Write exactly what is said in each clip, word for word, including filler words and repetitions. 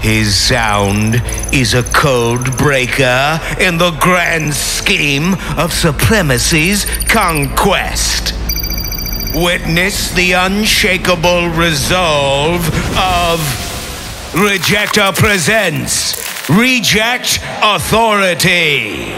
His sound is a code breaker in the grand scheme of supremacy's conquest. Witness the unshakable resolve of Rejector Presents Reject Authority.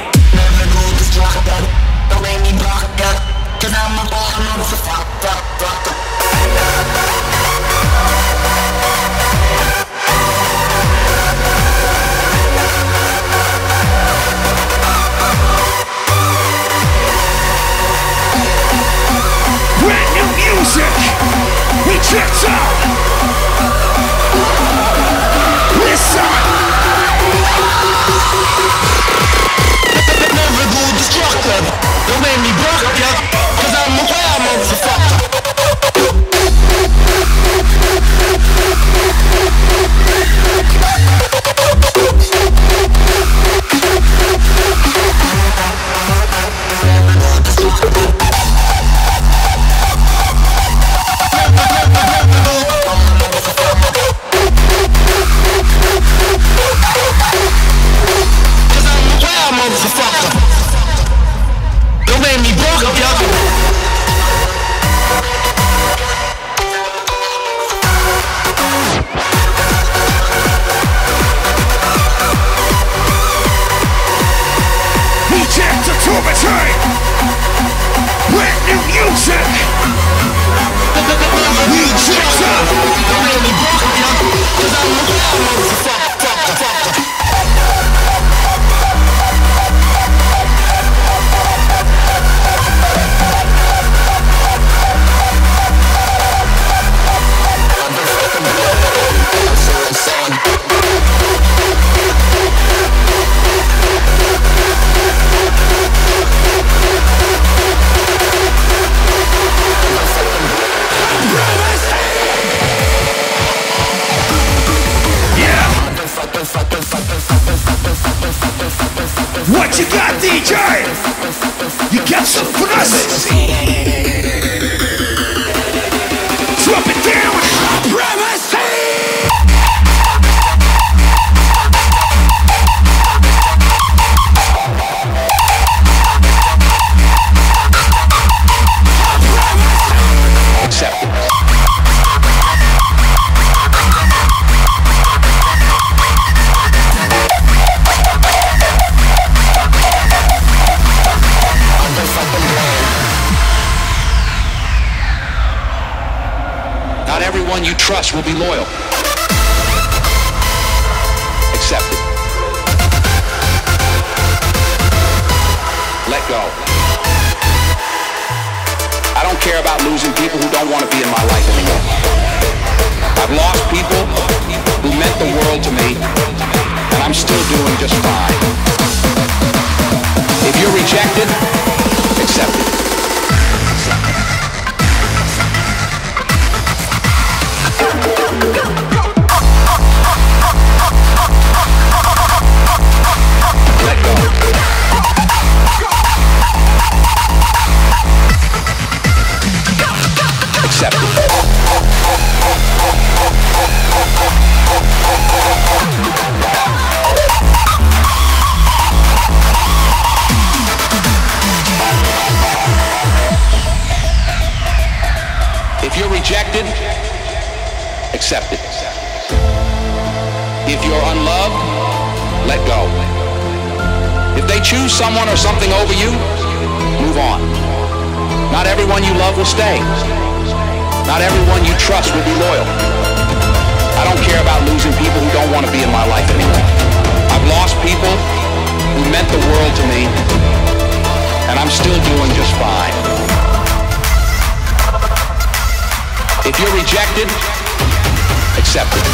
Brand new music, Rejector. Listen. Never go destructive. Don't make me block ya, cause I'm a wild motherfucker. Don't make me broke up, y'all. Rejector to return. Brand new music. Rejector. Don't make me broke up, y'all. Cause I'm a wild motherfucker. What you got, D J? You got some fuzz? Drop it down. Supremacy. You trust will be loyal. Accept it. Let go. I don't care about losing people who don't want to be in my life anymore. I've lost people who meant the world to me, and I'm still doing just fine. If you're rejected, accept it. Let go. Accept it. If you're rejected, accept it. If you're unloved, let go. If they choose someone or something over you, move on. Not everyone you love will stay. Not everyone you trust will be loyal. I don't care about losing people who don't want to be in my life anymore. I've lost people who meant the world to me, and I'm still doing just fine. If you're rejected, accept it.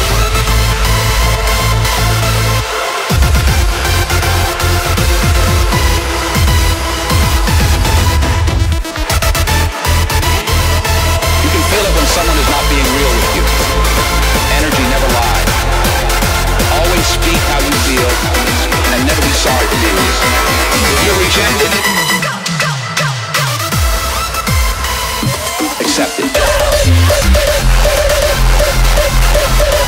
Someone is not being real with you. Energy never lies. Always speak how you feel and never be sorry for being this. If you're rejected, accept it.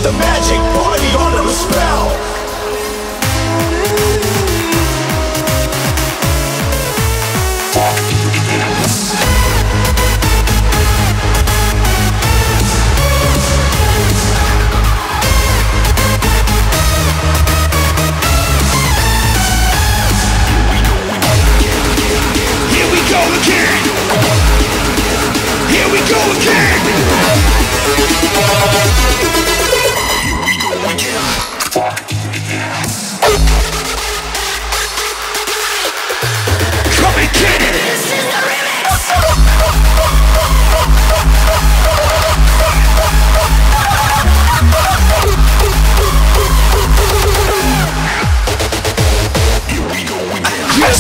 the magic party under a spell. Here we go again. Here we go again. Come and get it. This is the remix. Here we go again. Yes.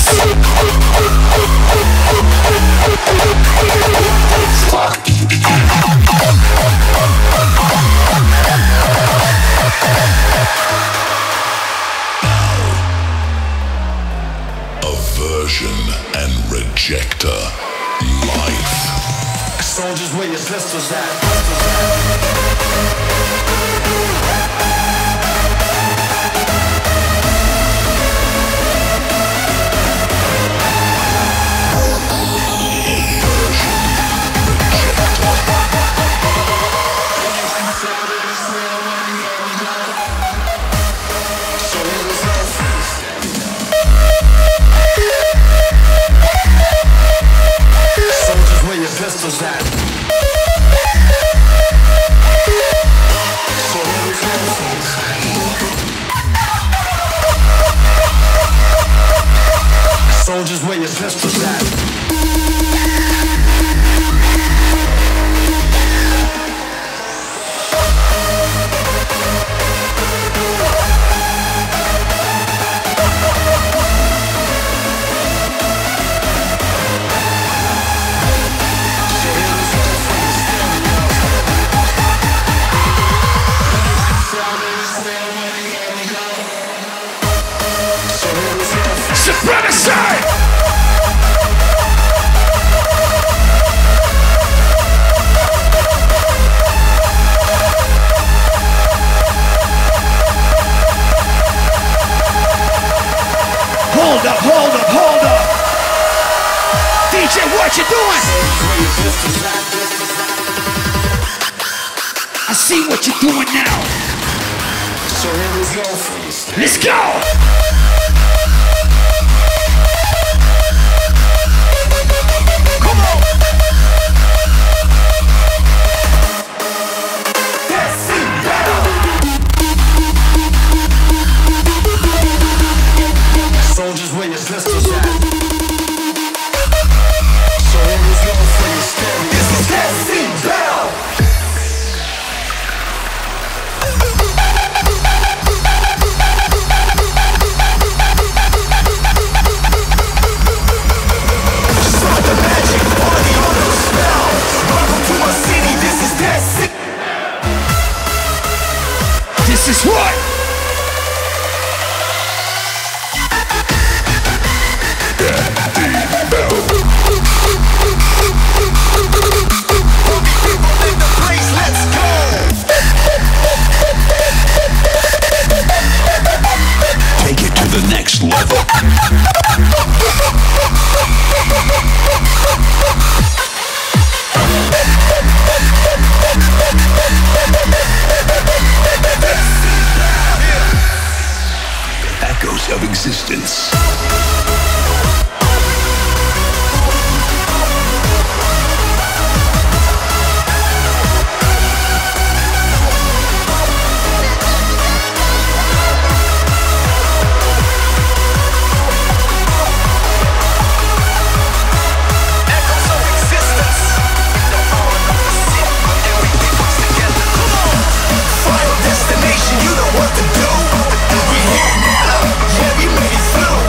Aversion and rejector. Life. Soldiers, where your pistols at? Pistols at. So soldiers, where your pistols at? Supremacy! Hold up, hold up, hold up. D J, what you doing? I see what you're doing now. So here we go. Let's go. Soldiers, where your pistols at? So here we go for your stereo. This is that seat bell. Start the magic party on the spell. Welcome to my city. This is that seat. This is what? Take it to the next level. Echoes of existence. Destination, you know what to do. We here now, yeah, we made it through.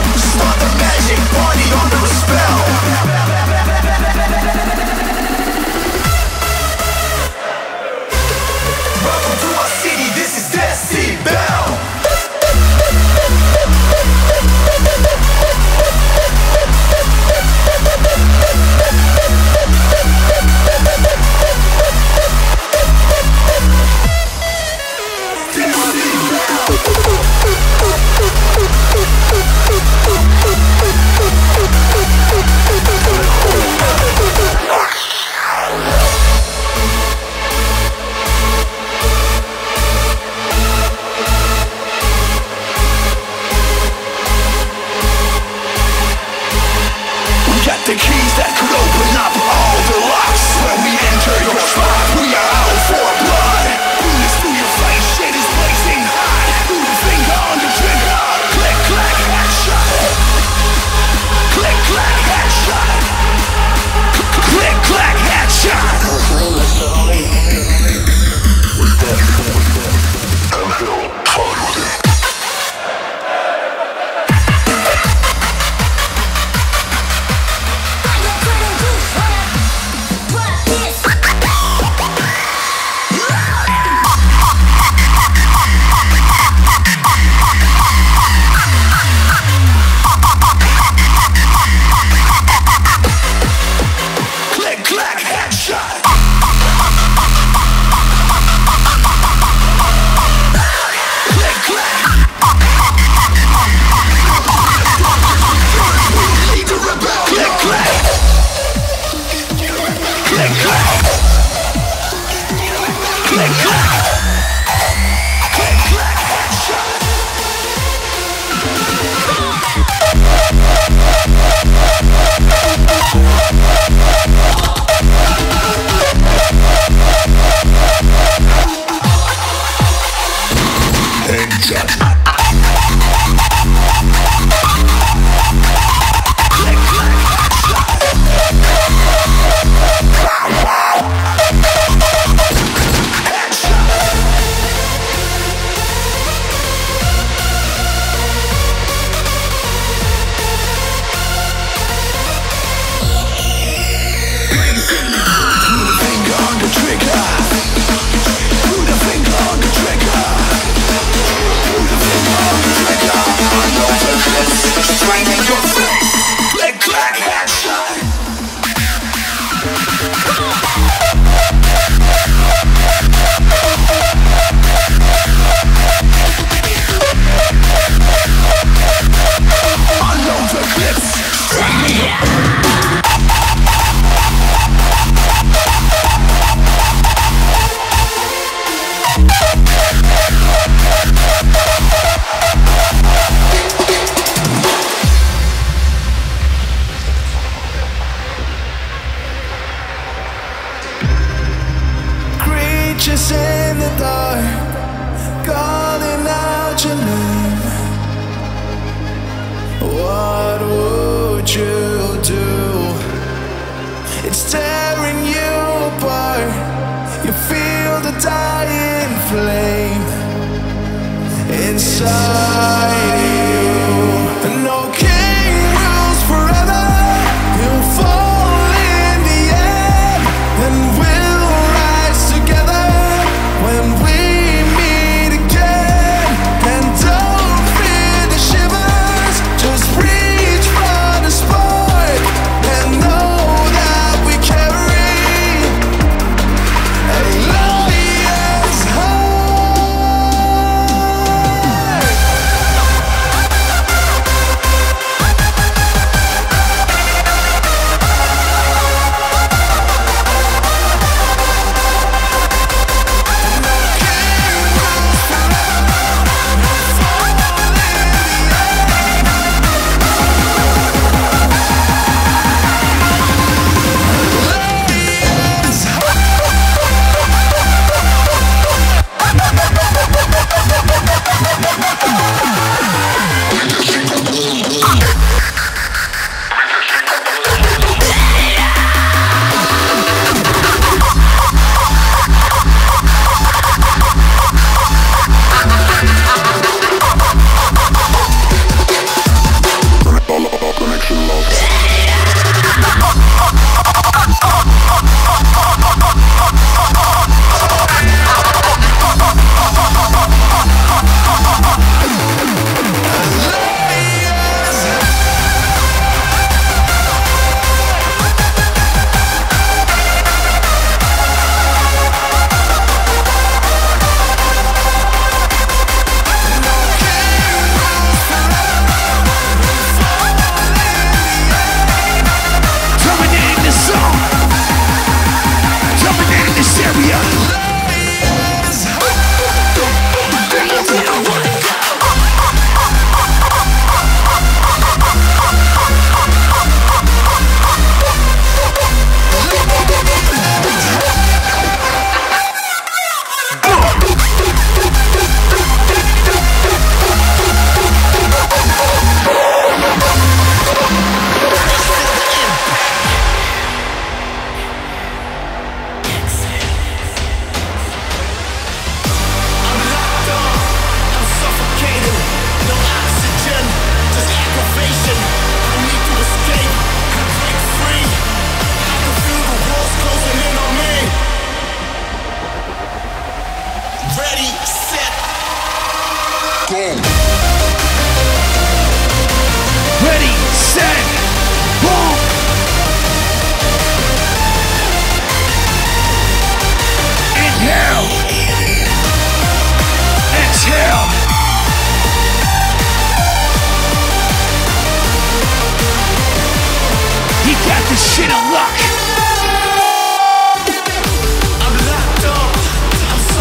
shit unlocked. I'm locked up, I'm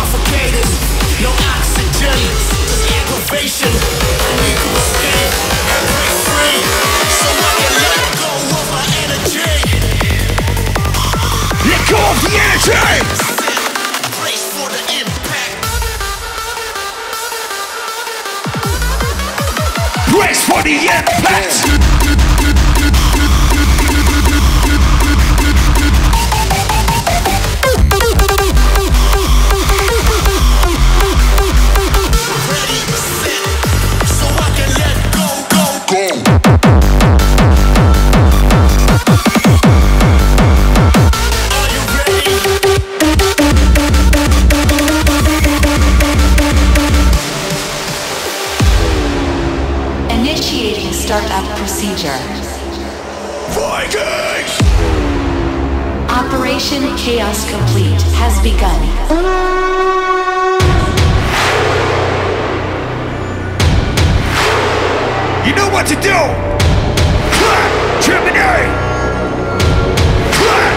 again. Startup procedure. Vikings! Operation Chaos Complete has begun. You know what to do! Clap! Terminate! Clap!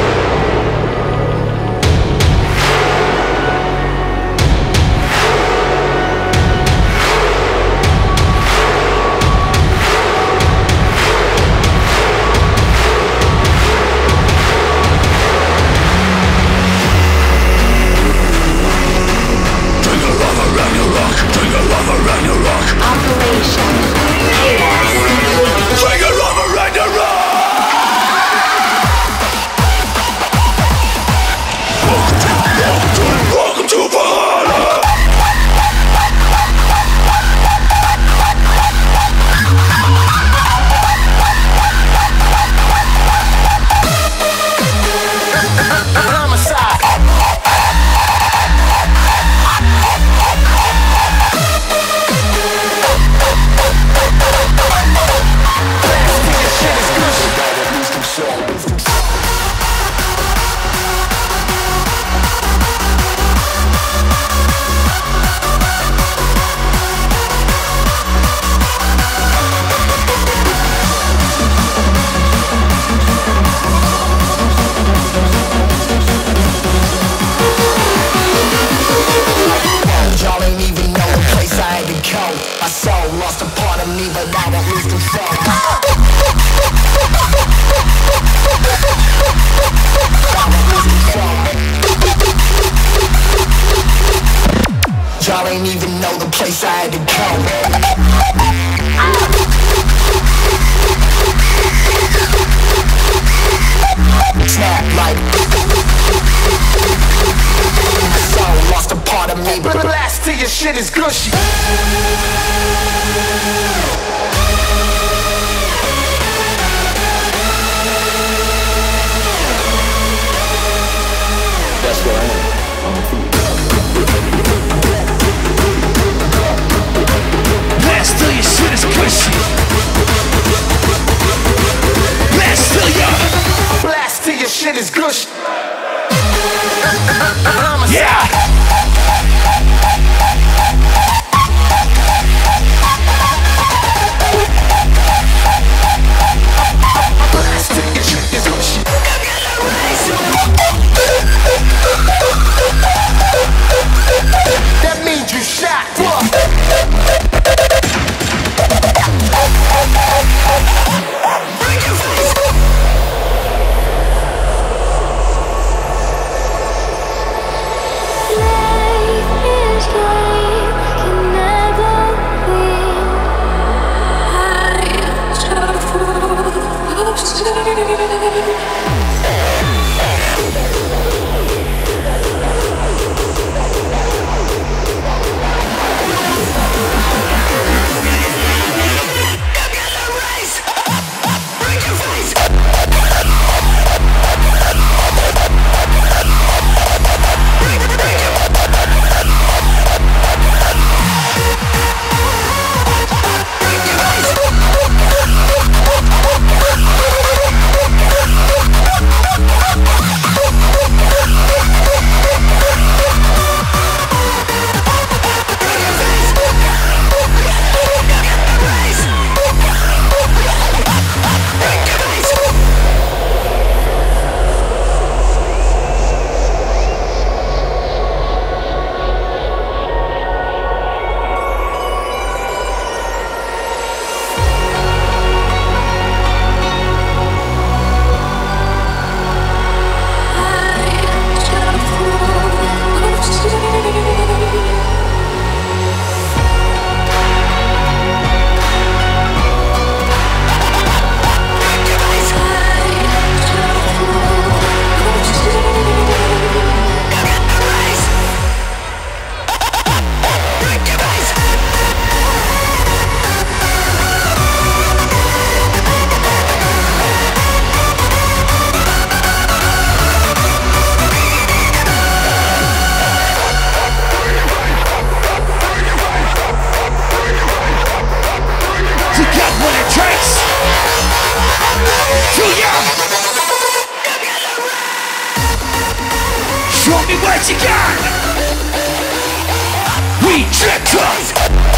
Operation Chaos Complete. Bring it over, Ragnarok! Welcome to, welcome to Valhalla! Y'all ain't even know the place I had to go. Snap like so lost a part of me, but blast till your shit is gushy. That's where I am, on the feet. Blast till your shit is cushy. Blast till ya. Blast till your shit is gushy. Yeah. Blast till your shit is gushy. That means you shot. Bring your face. what you got. Reject us.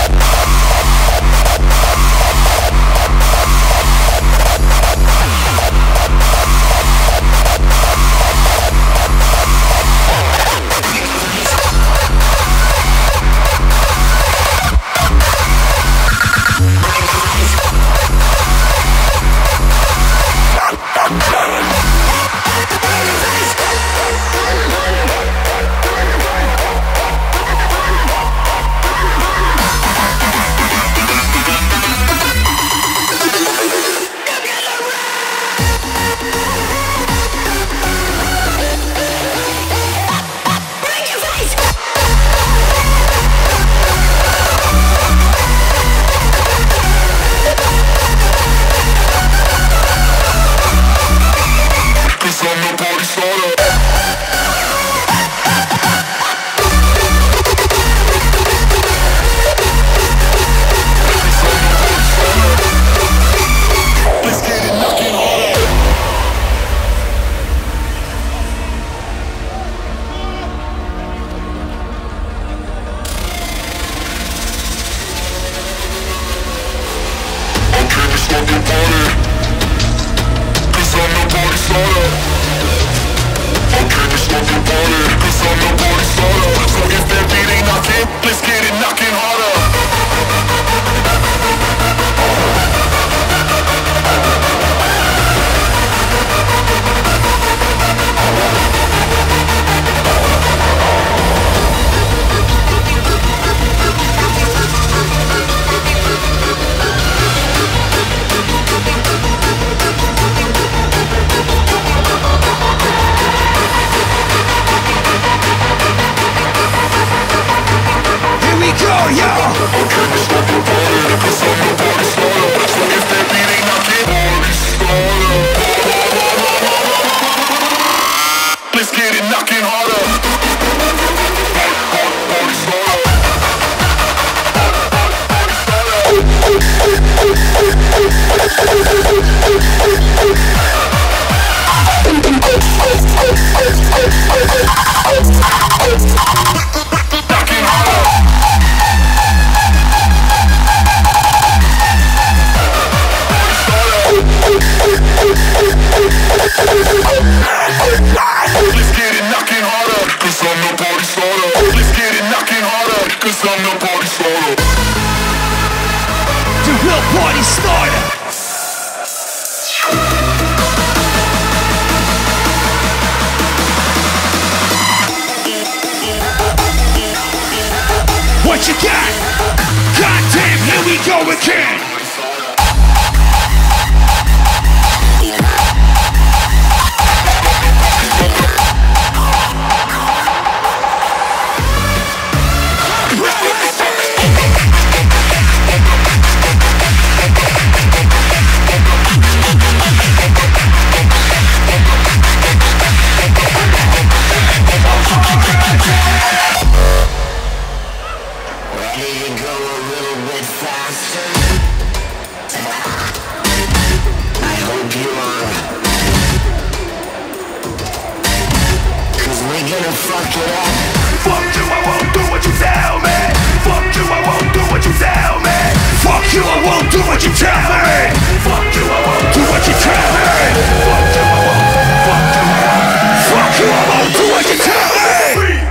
What you got? Goddamn, here we go again.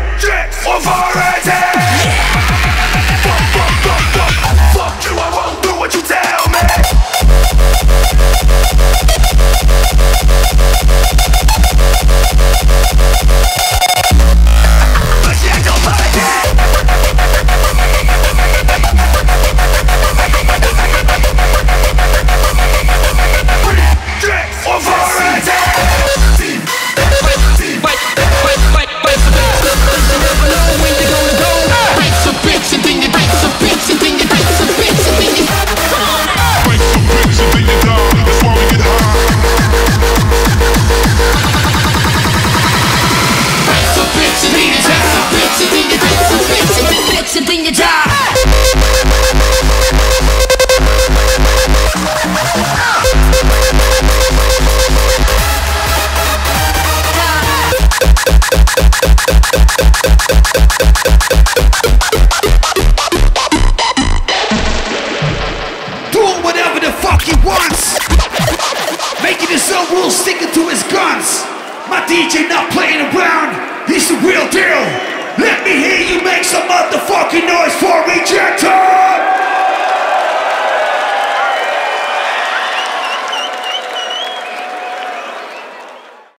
Fuck you, I won't do fuck he wants. Making his own rules, sticking to his guns. My D J not playing around, he's the real deal. Let me hear you make some motherfucking noise for Rejector.